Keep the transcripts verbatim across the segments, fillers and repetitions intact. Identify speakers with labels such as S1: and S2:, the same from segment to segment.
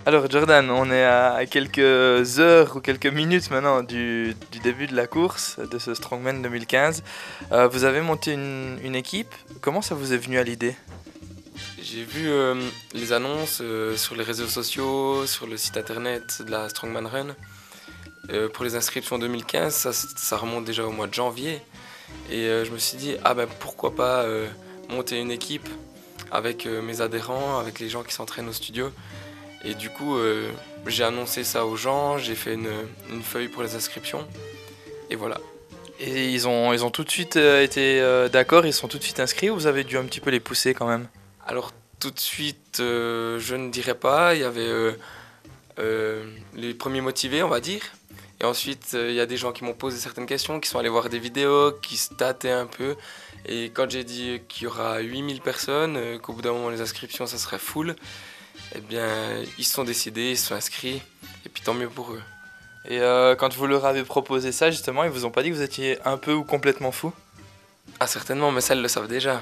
S1: Alors Jordan, on est à quelques heures ou quelques minutes maintenant du, du début de la course de ce Strongman deux mille quinze. Euh, vous avez monté une, une équipe. Comment ça vous est venu à l'idée?
S2: J'ai vu euh, les annonces euh, sur les réseaux sociaux, sur le site internet de la Strongman Run. Euh, pour les inscriptions deux mille quinze, ça, ça remonte déjà au mois de janvier. Et euh, je me suis dit, ah ben pourquoi pas euh, monter une équipe avec euh, mes adhérents, avec les gens qui s'entraînent au studio. Et du coup, euh, j'ai annoncé ça aux gens, j'ai fait une, une feuille pour les inscriptions. Et voilà.
S1: Et ils ont, ils ont tout de suite euh, été euh, d'accord, ils sont tout de suite inscrits ou vous avez dû un petit peu les pousser quand même?
S2: Alors tout de suite, euh, je ne dirais pas. Il y avait euh, euh, les premiers motivés, on va dire. Et ensuite, euh, il y a des gens qui m'ont posé certaines questions, qui sont allés voir des vidéos, qui se tâtaient un peu. Et quand j'ai dit qu'il y aura huit mille personnes, euh, qu'au bout d'un moment les inscriptions ça serait full, eh bien ils se sont décidés, ils se sont inscrits. Et puis tant mieux pour eux.
S1: Et euh, quand vous leur avez proposé ça justement, ils vous ont pas dit que vous étiez un peu ou complètement fou?
S2: Ah certainement, mais ça, elles le savent déjà.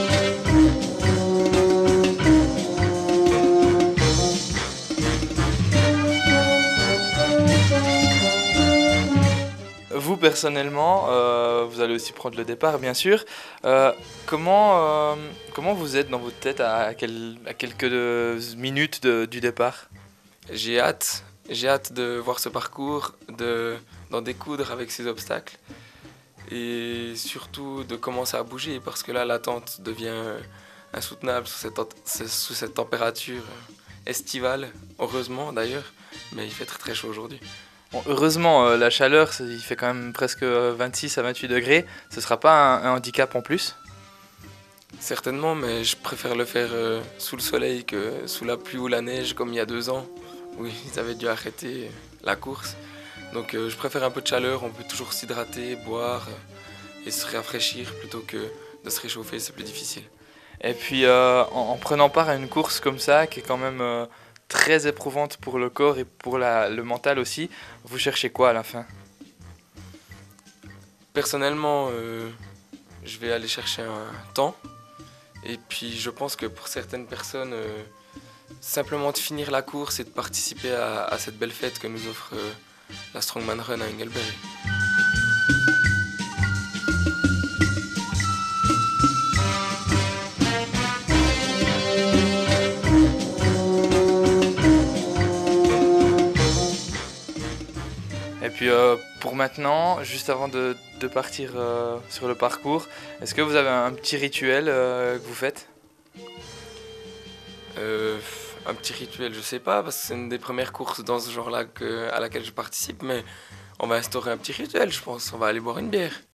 S1: Vous personnellement, euh, vous allez aussi prendre le départ bien sûr. Euh, comment, euh, comment vous êtes dans votre tête à, quel- à quelques euh, minutes de- du départ?
S2: J'ai hâte, j'ai hâte de voir ce parcours, de, d'en découdre avec ces obstacles et surtout de commencer à bouger parce que là l'attente devient insoutenable sous cette, sous cette température estivale, heureusement d'ailleurs, mais il fait très très chaud aujourd'hui.
S1: Bon, heureusement, euh, la chaleur, c'est- il fait quand même presque euh, vingt-six à vingt-huit degrés. Ce sera pas un, un handicap en plus.
S2: Certainement, mais je préfère le faire euh, sous le soleil que sous la pluie ou la neige comme il y a deux ans où ils avaient dû arrêter la course. Donc euh, je préfère un peu de chaleur, on peut toujours s'hydrater, boire euh, et se rafraîchir plutôt que de se réchauffer, c'est plus difficile.
S1: Et puis, euh, en, en prenant part à une course comme ça, qui est quand même euh, très éprouvante pour le corps et pour la- le mental aussi, vous cherchez quoi à la fin?
S2: Personnellement, euh, je vais aller chercher un temps et puis je pense que pour certaines personnes, euh, simplement de finir la course et de participer à, à cette belle fête que nous offre euh, la Strongman Run à Engelberg.
S1: Et puis, euh, pour maintenant, juste avant de, de partir euh, sur le parcours, est-ce que vous avez un petit rituel euh, que vous faites?
S2: Euh, un petit rituel, je sais pas, parce que c'est une des premières courses dans ce genre-là que- à laquelle je participe, mais on va instaurer un petit rituel, je pense. On va aller boire une bière.